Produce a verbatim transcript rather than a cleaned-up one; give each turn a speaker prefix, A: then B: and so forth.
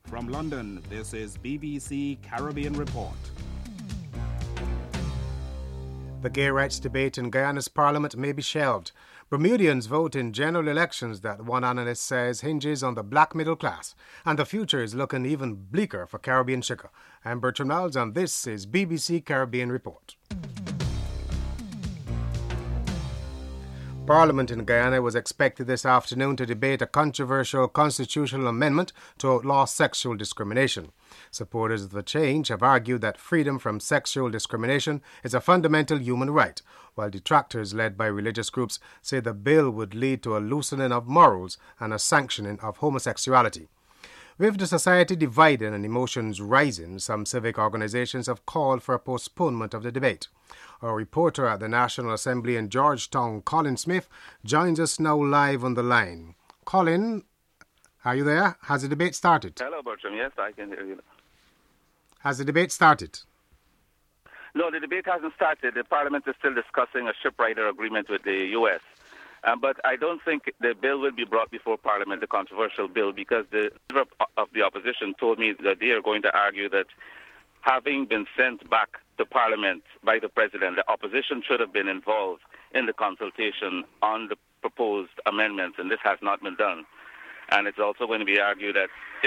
A: From London, this is B B C Caribbean Report.
B: The gay rights debate in Guyana's parliament may be shelved. Bermudians vote in general elections that one analyst says hinges on the black middle class, and the future is looking even bleaker for Caribbean sugar. I'm Bertram Niles, and this is B B C Caribbean Report. Parliament in Guyana was expected this afternoon to debate a controversial constitutional amendment to outlaw sexual discrimination. Supporters of the change have argued that freedom from sexual discrimination is a fundamental human right, while detractors led by religious groups say the bill would lead to a loosening of morals and a sanctioning of homosexuality. With the society divided and emotions rising, some civic organizations have called for a postponement of the debate. Our reporter at the National Assembly in Georgetown, Colin Smith, joins us now live on the line. Colin, are you there? Has the debate started?
C: Hello, Bertram. Yes, I can hear you.
B: Has the debate started?
C: No, the debate hasn't started. The Parliament is still discussing a shipwriter agreement with the U S Um, but I don't think the bill will be brought before Parliament, the controversial bill, because the leader of the opposition told me that they are going to argue that having been sent back to Parliament by the President, the opposition should have been involved in the consultation on the proposed amendments, and this has not been done. And it's also going to be argued that